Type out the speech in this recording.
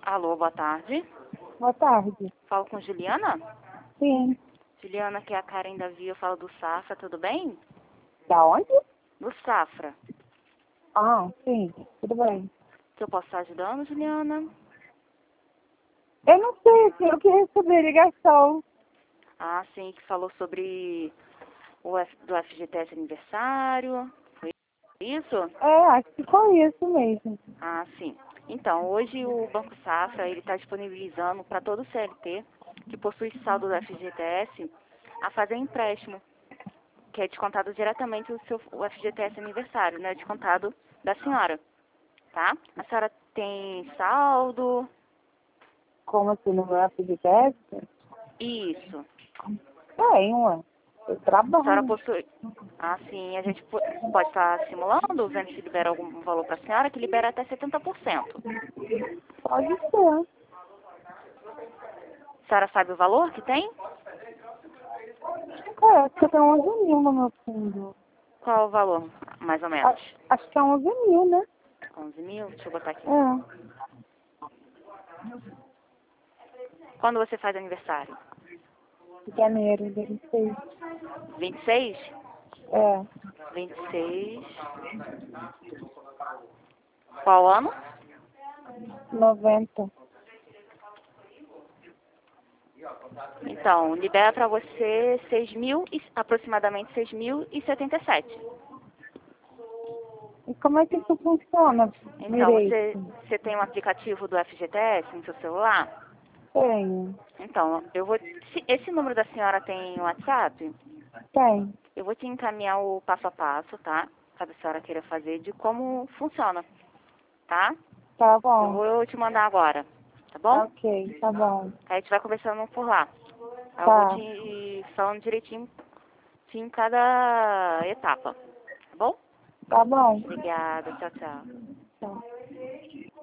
Alô, boa tarde. Boa tarde. Falo com Juliana? Sim. Juliana, aqui é a Karen da Via, eu falo do Safra, tudo bem? Da onde? Do Safra. Ah, sim. Tudo bem. Que eu posso estar ajudando, Juliana? Eu não sei se eu que recebi ligação. Ah, sim, que falou sobre do FGTS aniversário. Foi isso? Acho que foi isso mesmo. Ah, sim. Então, hoje o Banco Safra ele está disponibilizando para todo CLT que possui saldo do FGTS a fazer empréstimo, que é descontado diretamente o FGTS aniversário, né? Descontado da senhora, tá? A senhora tem saldo? Como assim, no meu FGTS? Isso. Tem, ué. Eu A senhora trabalho. possui. Ah, sim, a gente pode estar simulando, vendo se libera algum valor para a senhora, que libera até 70%. Pode ser. A senhora sabe o valor que tem? Acho que tem 11 mil no meu fundo. Qual o valor, mais ou menos? Acho que é 11 mil, né? 11 mil? Deixa eu botar aqui. É. Quando você faz aniversário? Janeiro, 16. 26? É. 26. Qual ano? 90. Então, libera para você 6 mil, aproximadamente 6.077. E como é que isso funciona Então, você, direito? você tem um aplicativo do FGTS no seu celular? Tenho. Então, se esse número da senhora tem WhatsApp, Tem. eu vou te encaminhar o passo a passo, tá? Caso a senhora queira fazer, de como funciona, tá? Tá Eu bom. vou te mandar agora, tá bom? Ok, tá bom. Aí a gente vai conversando por lá. Aí eu vou Tá. te falando direitinho em cada etapa, tá bom? Tá bom. Obrigada, tchau, tchau. Tá.